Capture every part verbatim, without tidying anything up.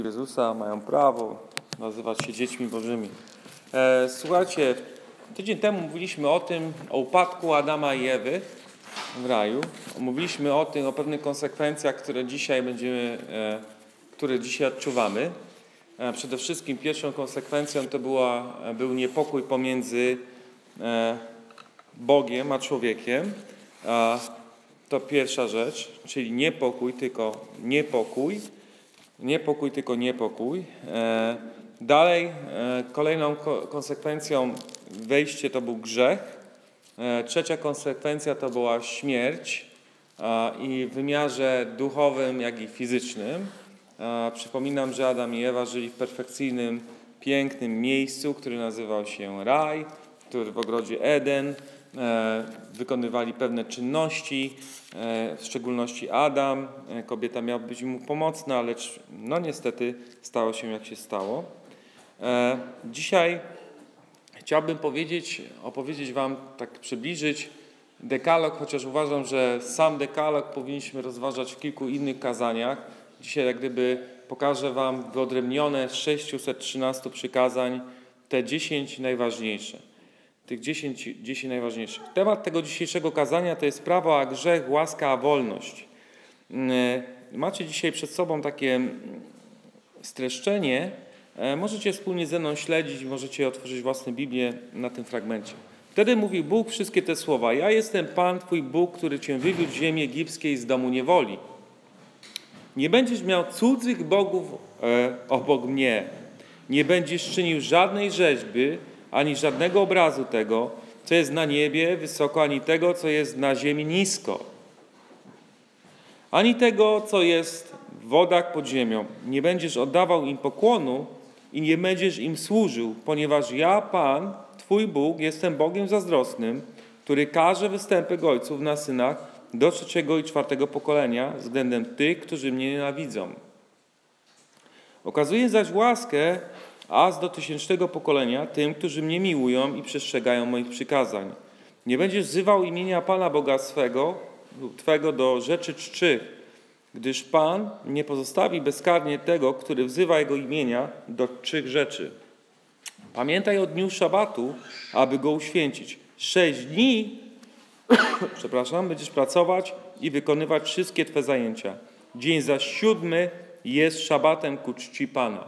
Jezusa mają prawo nazywać się dziećmi Bożymi. E, słuchajcie, tydzień temu mówiliśmy o tym, o upadku Adama i Ewy w raju. Mówiliśmy o tym, o pewnych konsekwencjach, które dzisiaj będziemy, e, które dzisiaj odczuwamy. E, przede wszystkim pierwszą konsekwencją to była, był niepokój pomiędzy e, Bogiem a człowiekiem. E, to pierwsza rzecz, czyli niepokój, tylko niepokój. Niepokój, tylko niepokój. E, dalej, e, kolejną ko- konsekwencją wejście to był grzech. E, trzecia konsekwencja to była śmierć e, i w wymiarze duchowym, jak i fizycznym. E, przypominam, że Adam i Ewa żyli w perfekcyjnym, pięknym miejscu, który nazywał się raj, który w ogrodzie Eden. E, wykonywali pewne czynności, e, w szczególności Adam. E, kobieta miała być mu pomocna, lecz no niestety stało się jak się stało. E, dzisiaj chciałbym powiedzieć, opowiedzieć wam, tak przybliżyć dekalog, chociaż uważam, że sam dekalog powinniśmy rozważać w kilku innych kazaniach. Dzisiaj jak gdyby pokażę wam wyodrębnione z sześciuset trzynastu przykazań te dziesięć najważniejsze. Tych dziesięć, dziesięć najważniejszych. Temat tego dzisiejszego kazania to jest prawo a grzech, łaska a wolność. Macie dzisiaj przed sobą takie streszczenie. Możecie wspólnie ze mną śledzić, możecie otworzyć własne Biblię na tym fragmencie. Wtedy mówił Bóg wszystkie te słowa. Ja jestem Pan, Twój Bóg, który Cię wywiódł z ziemi egipskiej z domu niewoli. Nie będziesz miał cudzych bogów e, obok mnie. Nie będziesz czynił żadnej rzeźby, ani żadnego obrazu tego, co jest na niebie wysoko, ani tego, co jest na ziemi nisko, ani tego, co jest w wodach pod ziemią. Nie będziesz oddawał im pokłonu i nie będziesz im służył, ponieważ ja, Pan, Twój Bóg, jestem Bogiem zazdrosnym, który karze występek ojców na synach do trzeciego i czwartego pokolenia względem tych, którzy mnie nienawidzą. Okazuję zaś łaskę aż do tysięcznego pokolenia tym, którzy mnie miłują i przestrzegają moich przykazań. Nie będziesz wzywał imienia Pana Boga swego, Twego do rzeczy czczych, gdyż Pan nie pozostawi bezkarnie tego, który wzywa Jego imienia do czczych rzeczy. Pamiętaj o dniu szabatu, aby go uświęcić. Sześć dni, przepraszam, będziesz pracować i wykonywać wszystkie Twe zajęcia. Dzień zaś siódmy jest szabatem ku czci Pana,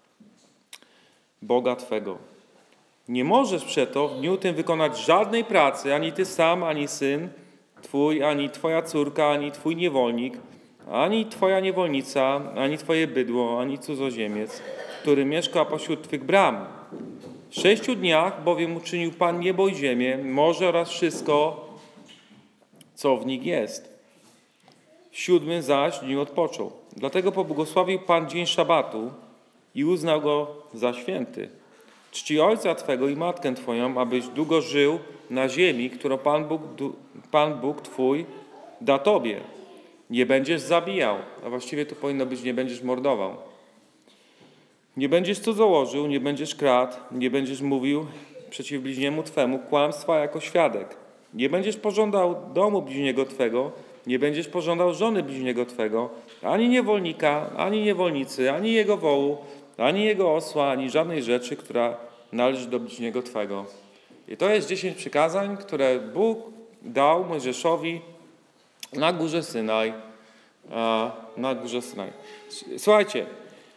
Boga Twego. Nie możesz przeto w dniu tym wykonać żadnej pracy, ani Ty sam, ani syn Twój, ani Twoja córka, ani Twój niewolnik, ani Twoja niewolnica, ani Twoje bydło, ani cudzoziemiec, który mieszka pośród Twych bram. W sześciu dniach bowiem uczynił Pan niebo i ziemię, morze oraz wszystko, co w nich jest. W siódmym zaś dniu odpoczął. Dlatego pobłogosławił Pan dzień szabatu i uznał go za święty. Czci ojca Twego i matkę Twoją, abyś długo żył na ziemi, którą Pan Bóg, Pan Bóg Twój da Tobie. Nie będziesz zabijał, a właściwie to powinno być nie będziesz mordował. Nie będziesz cudzołożył, nie będziesz kradł, nie będziesz mówił przeciw bliźniemu Twemu kłamstwa jako świadek. Nie będziesz pożądał domu bliźniego Twego, nie będziesz pożądał żony bliźniego Twego, ani niewolnika, ani niewolnicy, ani jego wołu, ani jego osła, ani żadnej rzeczy, która należy do bliźniego Twego. I to jest dziesięć przykazań, które Bóg dał Mojżeszowi na górze Synaj. Na górze Synaj. Słuchajcie,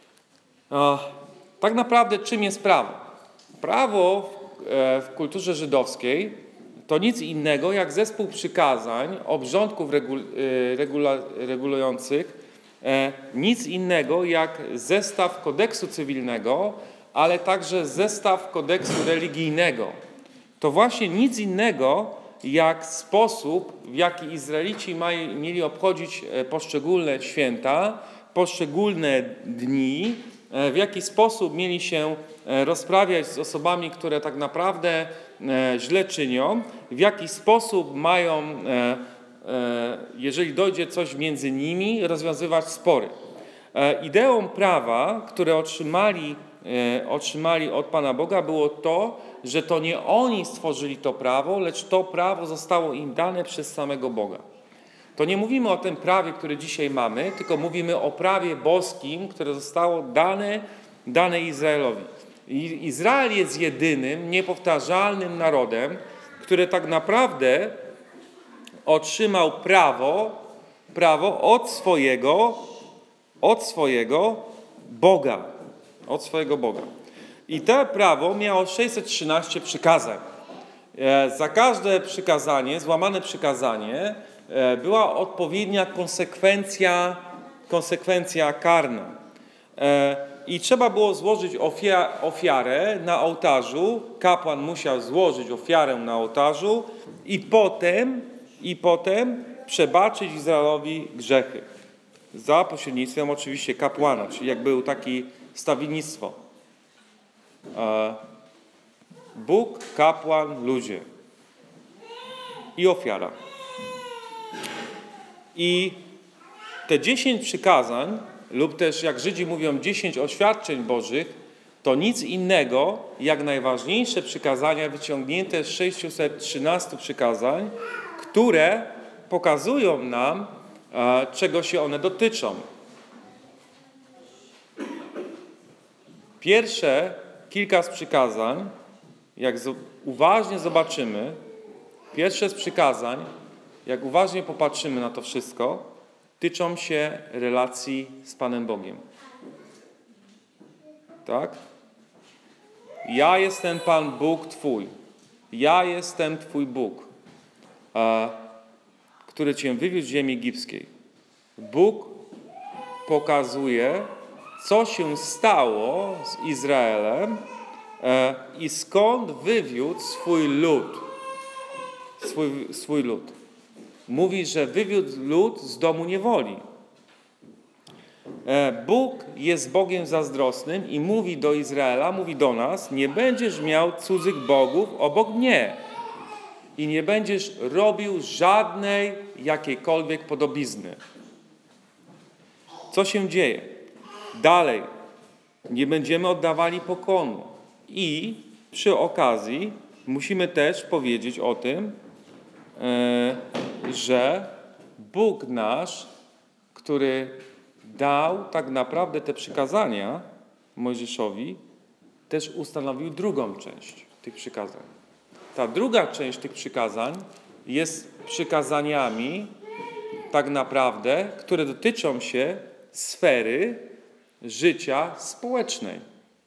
tak naprawdę czym jest prawo? Prawo w kulturze żydowskiej to nic innego jak zespół przykazań, obrządków regul- regula- regulujących, nic innego jak zestaw kodeksu cywilnego, ale także zestaw kodeksu religijnego. To właśnie nic innego jak sposób, w jaki Izraelici maj, mieli obchodzić poszczególne święta, poszczególne dni, w jaki sposób mieli się rozprawiać z osobami, które tak naprawdę źle czynią, w jaki sposób mają, jeżeli dojdzie coś między nimi, rozwiązywać spory. Ideą prawa, które otrzymali, otrzymali od Pana Boga, było to, że to nie oni stworzyli to prawo, lecz to prawo zostało im dane przez samego Boga. to nie mówimy o tym prawie, które dzisiaj mamy, tylko mówimy o prawie boskim, które zostało dane, dane Izraelowi. I Izrael jest jedynym, niepowtarzalnym narodem, który tak naprawdę otrzymał prawo, prawo od swojego, od swojego Boga. Od swojego Boga. I to prawo miało sześćset trzynaście przykazań. E, za każde przykazanie, złamane przykazanie, e, była odpowiednia konsekwencja, konsekwencja karna. E, I trzeba było złożyć ofia- ofiarę na ołtarzu. Kapłan musiał złożyć ofiarę na ołtarzu i potem, i potem przebaczyć Izraelowi grzechy. Za pośrednictwem oczywiście kapłana, czyli jak był taki stawiennictwo. E, Bóg, kapłan, ludzie. I ofiara. I te dziesięć przykazań, lub też jak Żydzi mówią dziesięć oświadczeń Bożych, to nic innego jak najważniejsze przykazania wyciągnięte z sześciuset trzynastu przykazań, które pokazują nam, e, czego się one dotyczą. Pierwsze kilka z przykazań, jak z, uważnie zobaczymy, pierwsze z przykazań, jak uważnie popatrzymy na to wszystko, tyczą się relacji z Panem Bogiem. Tak? Ja jestem Pan Bóg Twój. Ja jestem Twój Bóg, a, który Cię wywiózł z ziemi egipskiej. Bóg pokazuje, co się stało z Izraelem e, i skąd wywiódł swój lud. Swój, swój lud. Mówi, że wywiódł lud z domu niewoli. E, Bóg jest Bogiem zazdrosnym i mówi do Izraela, mówi do nas, nie będziesz miał cudzych bogów obok mnie i nie będziesz robił żadnej jakiejkolwiek podobizny. Co się dzieje? Dalej, nie będziemy oddawali pokłonu. I przy okazji musimy też powiedzieć o tym, że Bóg nasz, który dał tak naprawdę te przykazania Mojżeszowi, też ustanowił drugą część tych przykazań. Ta druga część tych przykazań jest przykazaniami tak naprawdę, które dotyczą się sfery życia społecznej.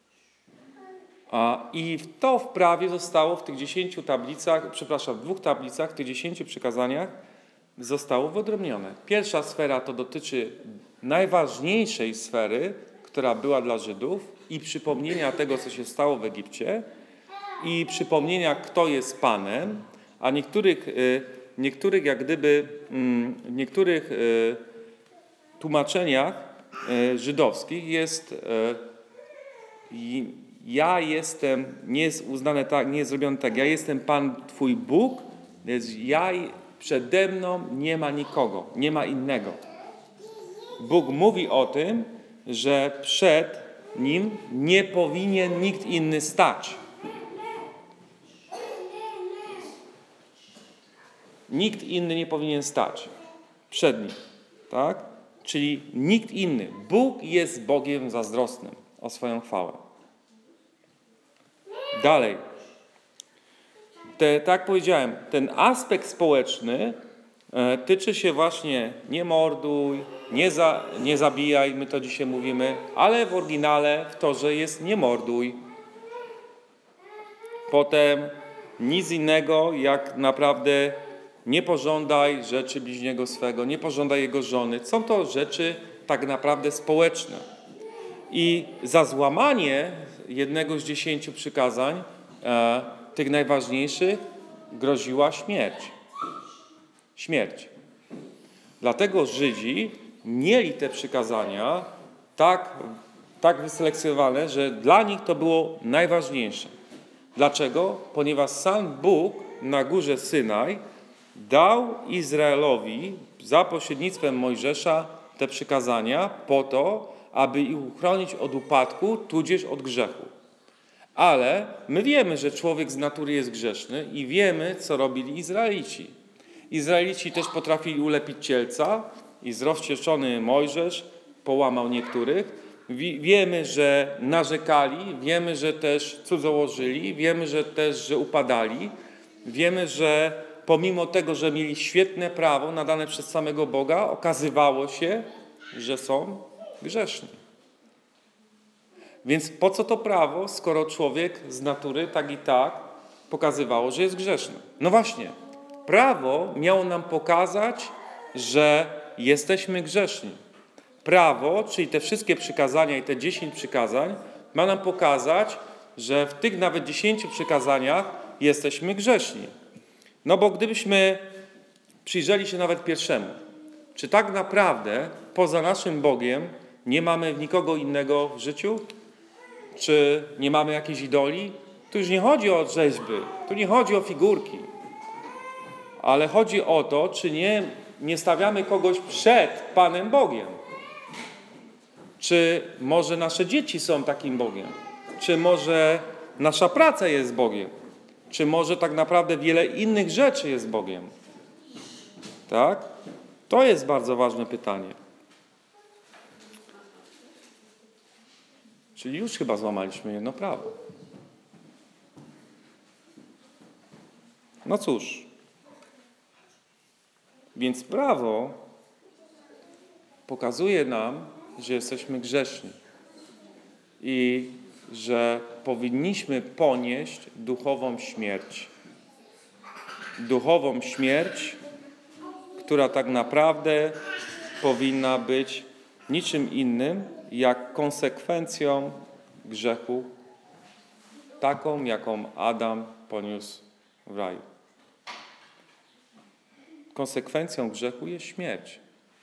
A, I to w prawie zostało w tych dziesięciu tablicach, przepraszam, w dwóch tablicach, w tych dziesięciu przykazaniach zostało wyodrębnione. Pierwsza sfera to dotyczy najważniejszej sfery, która była dla Żydów i przypomnienia tego, co się stało w Egipcie i przypomnienia, kto jest Panem, a niektórych, niektórych jak gdyby, w niektórych tłumaczeniach żydowskich jest ja jestem, nie jest uznane tak, nie jest zrobione tak, ja jestem Pan Twój Bóg, więc ja, przede mną nie ma nikogo, nie ma innego. Bóg mówi o tym, że przed Nim nie powinien nikt inny stać. Nikt inny nie powinien stać przed Nim, tak? Czyli nikt inny. Bóg jest Bogiem zazdrosnym o swoją chwałę. Dalej. Te, tak jak powiedziałem, ten aspekt społeczny e, tyczy się właśnie nie morduj, nie, za, nie zabijaj, my to dzisiaj mówimy, ale w oryginale w Torze jest nie morduj. Potem nic innego jak naprawdę nie pożądaj rzeczy bliźniego swego, nie pożądaj jego żony. Są to rzeczy tak naprawdę społeczne. I za złamanie jednego z dziesięciu przykazań, e, tych najważniejszych, groziła śmierć. Śmierć. Dlatego Żydzi mieli te przykazania tak, tak wyselekcjonowane, że dla nich to było najważniejsze. Dlaczego? Ponieważ sam Bóg na górze Synaj dał Izraelowi za pośrednictwem Mojżesza te przykazania po to, aby ich uchronić od upadku, tudzież od grzechu. Ale my wiemy, że człowiek z natury jest grzeszny i wiemy, co robili Izraelici. Izraelici też potrafili ulepić cielca i zrozcieszczony Mojżesz połamał niektórych. Wiemy, że narzekali, wiemy, że też cudzołożyli, wiemy, że też, że upadali. Wiemy, że pomimo tego, że mieli świetne prawo nadane przez samego Boga, okazywało się, że są grzeszni. Więc po co to prawo, skoro człowiek z natury tak i tak pokazywało, że jest grzeszny? No właśnie, prawo miało nam pokazać, że jesteśmy grzeszni. Prawo, czyli te wszystkie przykazania i te dziesięć przykazań, ma nam pokazać, że w tych nawet dziesięciu przykazaniach jesteśmy grzeszni. No bo gdybyśmy przyjrzeli się nawet pierwszemu, czy tak naprawdę poza naszym Bogiem nie mamy nikogo innego w życiu? Czy nie mamy jakiejś idoli? Tu już nie chodzi o rzeźby, tu nie chodzi o figurki, ale chodzi o to, czy nie, nie stawiamy kogoś przed Panem Bogiem. Czy może nasze dzieci są takim Bogiem? Czy może nasza praca jest Bogiem? Czy może tak naprawdę wiele innych rzeczy jest Bogiem? Tak? To jest bardzo ważne pytanie. Czyli już chyba złamaliśmy jedno prawo. No cóż. Więc prawo pokazuje nam, że jesteśmy grzeszni i że powinniśmy ponieść duchową śmierć. Duchową śmierć, która tak naprawdę powinna być niczym innym, jak konsekwencją grzechu, taką, jaką Adam poniósł w raju. Konsekwencją grzechu jest śmierć.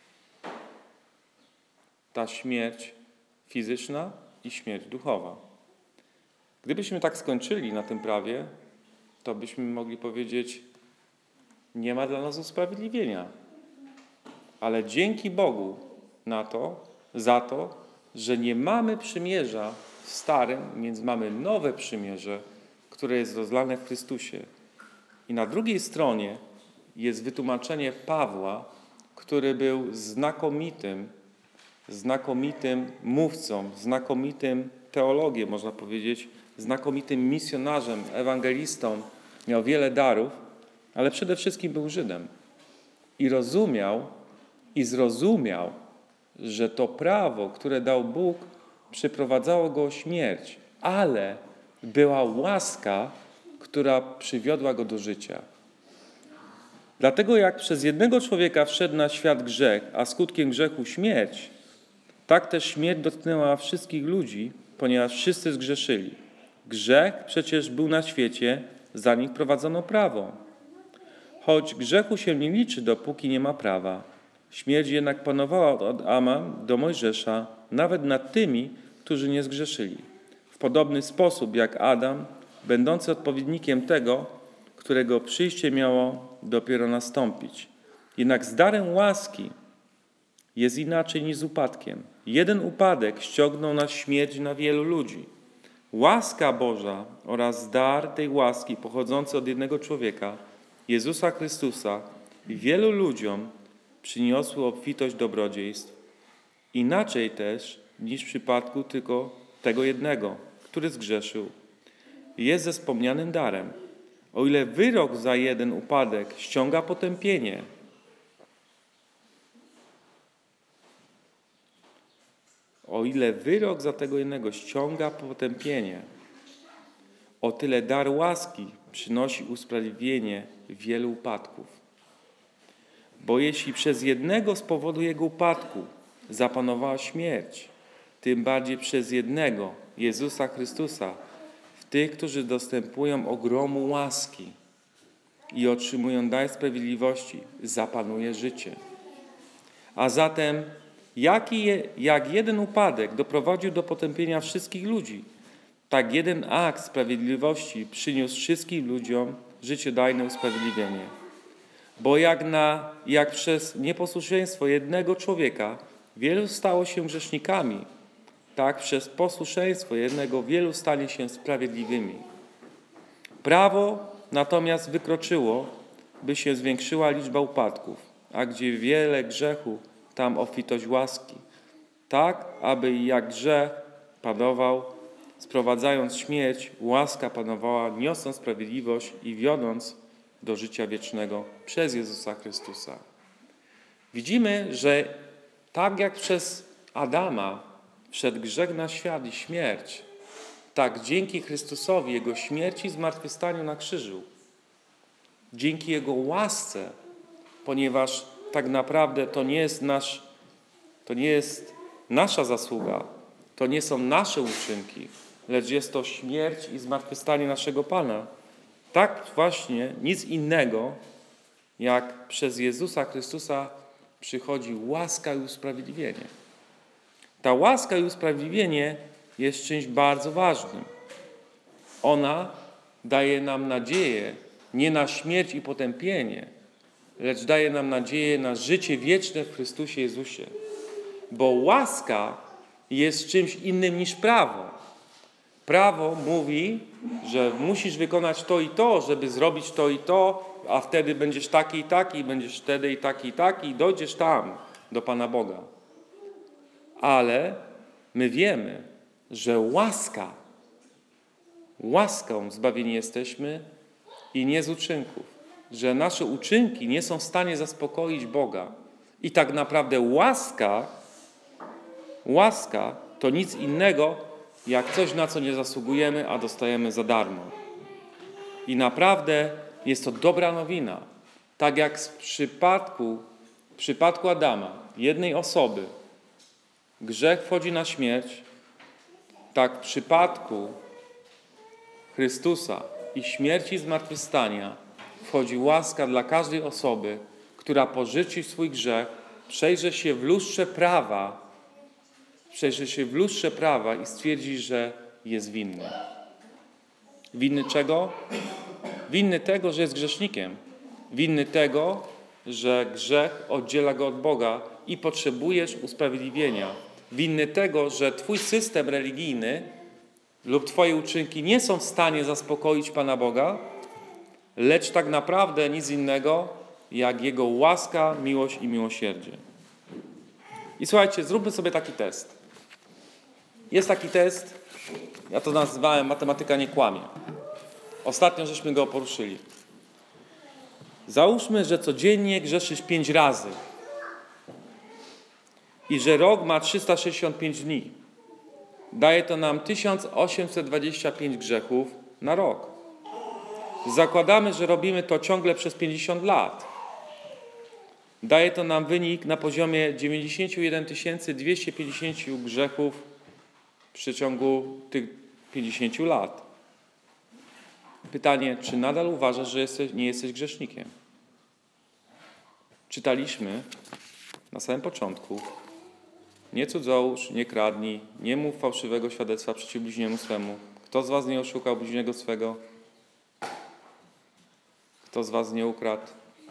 Ta śmierć fizyczna i śmierć duchowa. Gdybyśmy tak skończyli na tym prawie, to byśmy mogli powiedzieć, nie ma dla nas usprawiedliwienia. Ale dzięki Bogu na to, za to, że nie mamy przymierza w starym, więc mamy nowe przymierze, które jest rozlane w Chrystusie. I na drugiej stronie jest wytłumaczenie Pawła, który był znakomitym, znakomitym mówcą, znakomitym teologiem, można powiedzieć, znakomitym misjonarzem, ewangelistą. Miał wiele darów, ale przede wszystkim był Żydem. I rozumiał, i zrozumiał, że to prawo, które dał Bóg, przyprowadzało go o śmierć, ale była łaska, która przywiodła go do życia. Dlatego jak przez jednego człowieka wszedł na świat grzech, a skutkiem grzechu śmierć, tak też śmierć dotknęła wszystkich ludzi, ponieważ wszyscy zgrzeszyli. Grzech przecież był na świecie, zanim wprowadzono prawo. Choć grzechu się nie liczy, dopóki nie ma prawa. Śmierć jednak panowała od Adama do Mojżesza, nawet nad tymi, którzy nie zgrzeszyli. W podobny sposób jak Adam, będący odpowiednikiem tego, którego przyjście miało dopiero nastąpić. Jednak z darem łaski jest inaczej niż z upadkiem. Jeden upadek ściągnął na śmierć na wielu ludzi. Łaska Boża oraz dar tej łaski pochodzący od jednego człowieka, Jezusa Chrystusa, wielu ludziom przyniosły obfitość dobrodziejstw. Inaczej też niż w przypadku tylko tego jednego, który zgrzeszył. Jest ze wspomnianym darem. O ile wyrok za jeden upadek ściąga potępienie, o ile wyrok za tego jednego ściąga potępienie, o tyle dar łaski przynosi usprawiedliwienie wielu upadków. Bo jeśli przez jednego z powodu jego upadku zapanowała śmierć, tym bardziej przez jednego, Jezusa Chrystusa, w tych, którzy dostępują ogromu łaski i otrzymują dar sprawiedliwości, zapanuje życie. A zatem jaki je, jak jeden upadek doprowadził do potępienia wszystkich ludzi, tak jeden akt sprawiedliwości przyniósł wszystkim ludziom życiodajne usprawiedliwienie. Bo jak, na, jak przez nieposłuszeństwo jednego człowieka wielu stało się grzesznikami, tak przez posłuszeństwo jednego wielu stanie się sprawiedliwymi. Prawo natomiast wykroczyło, by się zwiększyła liczba upadków, a gdzie wiele grzechu, tam obfitość łaski, tak, aby jak grzech panował, sprowadzając śmierć, łaska panowała, niosąc sprawiedliwość i wiodąc do życia wiecznego przez Jezusa Chrystusa. Widzimy, że tak jak przez Adama wszedł grzech na świat i śmierć, tak dzięki Chrystusowi, Jego śmierci i zmartwychwstaniu na krzyżu, dzięki Jego łasce, ponieważ tak naprawdę to nie jest nasz, to nie jest nasza zasługa, to nie są nasze uczynki, lecz jest to śmierć i zmartwychwstanie naszego Pana. Tak właśnie nic innego, jak przez Jezusa Chrystusa przychodzi łaska i usprawiedliwienie. Ta łaska i usprawiedliwienie jest czymś bardzo ważnym. Ona daje nam nadzieję nie na śmierć i potępienie, lecz daje nam nadzieję na życie wieczne w Chrystusie Jezusie. Bo łaska jest czymś innym niż prawo. Prawo mówi, że musisz wykonać to i to, żeby zrobić to i to, a wtedy będziesz taki i taki, będziesz wtedy i taki i taki i dojdziesz tam, do Pana Boga. Ale my wiemy, że łaska, łaską zbawieni jesteśmy i nie z uczynków, że nasze uczynki nie są w stanie zaspokoić Boga. I tak naprawdę łaska, łaska to nic innego, jak coś, na co nie zasługujemy, a dostajemy za darmo. I naprawdę jest to dobra nowina. Tak jak w przypadku, w przypadku Adama, jednej osoby, grzech wchodzi na śmierć, tak w przypadku Chrystusa i śmierci i zmartwychwstania wchodzi łaska dla każdej osoby, która porzuci swój grzech, przejrzy się w lustrze prawa, przejrzy się w lustrze prawa i stwierdzi, że jest winny. Winny czego? Winny tego, że jest grzesznikiem. Winny tego, że grzech oddziela go od Boga i potrzebujesz usprawiedliwienia. Winny tego, że twój system religijny lub twoje uczynki nie są w stanie zaspokoić Pana Boga, lecz tak naprawdę nic innego, jak Jego łaska, miłość i miłosierdzie. I słuchajcie, zróbmy sobie taki test. Jest taki test, ja to nazywałem matematyka nie kłamie. Ostatnio żeśmy go poruszyli. Załóżmy, że codziennie grzeszysz pięć razy i że rok ma trzysta sześćdziesiąt pięć dni. Daje to nam tysiąc osiemset dwadzieścia pięć grzechów na rok. Zakładamy, że robimy to ciągle przez pięćdziesiąt lat. Daje to nam wynik na poziomie dziewięćdziesiąt jeden tysięcy dwieście pięćdziesiąt grzechów w przeciągu tych pięćdziesięciu lat. Pytanie, czy nadal uważasz, że jesteś, nie jesteś grzesznikiem? Czytaliśmy na samym początku: nie cudzołóż, nie kradnij, nie mów fałszywego świadectwa przeciw bliźniemu swemu. Kto z was nie oszukał bliźniego swego? Kto z was nie ukradł?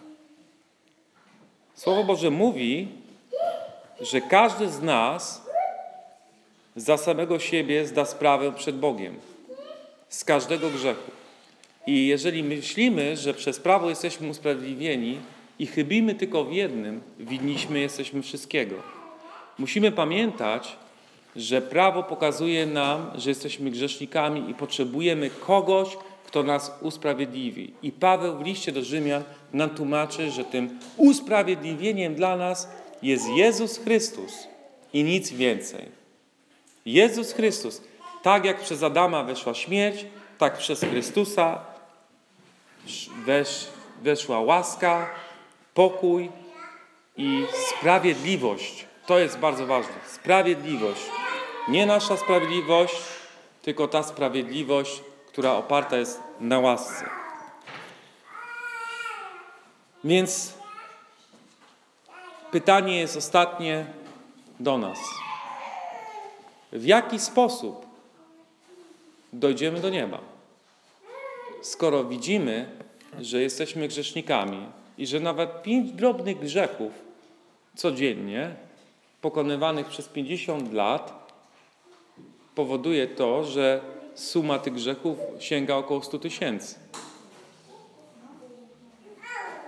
Słowo Boże mówi, że każdy z nas za samego siebie zda sprawę przed Bogiem. Z każdego grzechu. I jeżeli myślimy, że przez prawo jesteśmy usprawiedliwieni i chybimy tylko w jednym, winniśmy jesteśmy wszystkiego. Musimy pamiętać, że prawo pokazuje nam, że jesteśmy grzesznikami i potrzebujemy kogoś, kto nas usprawiedliwi. I Paweł w liście do Rzymian nam tłumaczy, że tym usprawiedliwieniem dla nas jest Jezus Chrystus i nic więcej. Jezus Chrystus. Tak jak przez Adama weszła śmierć, tak przez Chrystusa wesz, weszła łaska, pokój i sprawiedliwość. To jest bardzo ważne. Sprawiedliwość. Nie nasza sprawiedliwość, tylko ta sprawiedliwość, która oparta jest na łasce. Więc pytanie jest ostatnie do nas. W jaki sposób dojdziemy do nieba? Skoro widzimy, że jesteśmy grzesznikami i że nawet pięć drobnych grzechów codziennie, pokonywanych przez pięćdziesiąt lat, powoduje to, że suma tych grzechów sięga około stu tysięcy.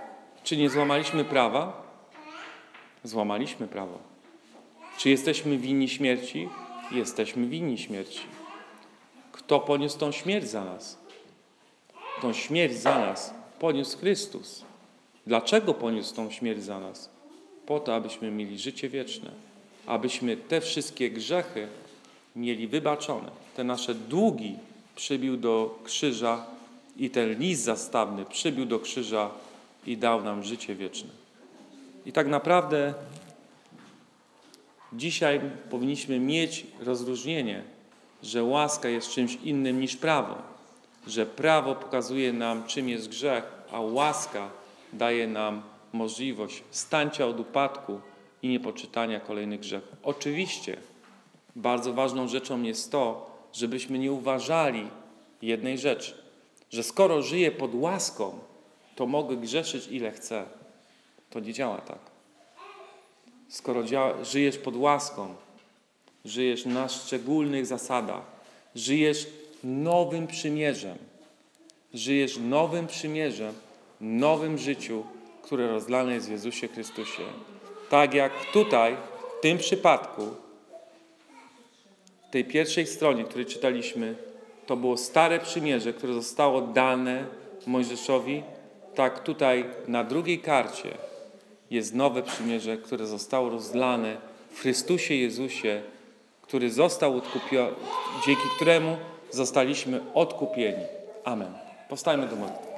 Czy nie złamaliśmy prawa? Złamaliśmy prawo. Czy jesteśmy winni śmierci? Jesteśmy winni śmierci. Kto poniósł tą śmierć za nas? Tą śmierć za nas poniósł Chrystus. Dlaczego poniósł tą śmierć za nas? Po to, abyśmy mieli życie wieczne. Abyśmy te wszystkie grzechy mieli wybaczone. Te nasze długi przybił do krzyża i ten list zastawny przybił do krzyża i dał nam życie wieczne. I tak naprawdę dzisiaj powinniśmy mieć rozróżnienie, że łaska jest czymś innym niż prawo. Że prawo pokazuje nam, czym jest grzech, a łaska daje nam możliwość stańcia od upadku i niepoczytania kolejnych grzechów. Oczywiście bardzo ważną rzeczą jest to, żebyśmy nie uważali jednej rzeczy, że skoro żyję pod łaską, to mogę grzeszyć ile chcę. To nie działa tak. Skoro działa, żyjesz pod łaską, żyjesz na szczególnych zasadach, żyjesz nowym przymierzem, żyjesz nowym przymierzem, nowym życiu, które rozlane jest w Jezusie Chrystusie. Tak jak tutaj, w tym przypadku, w tej pierwszej stronie, której czytaliśmy, to było stare przymierze, które zostało dane Mojżeszowi, tak tutaj na drugiej karcie jest nowe przymierze, które zostało rozlane w Chrystusie Jezusie, który został odkupiony, dzięki któremu zostaliśmy odkupieni. Amen. Powstajmy do modlitwy.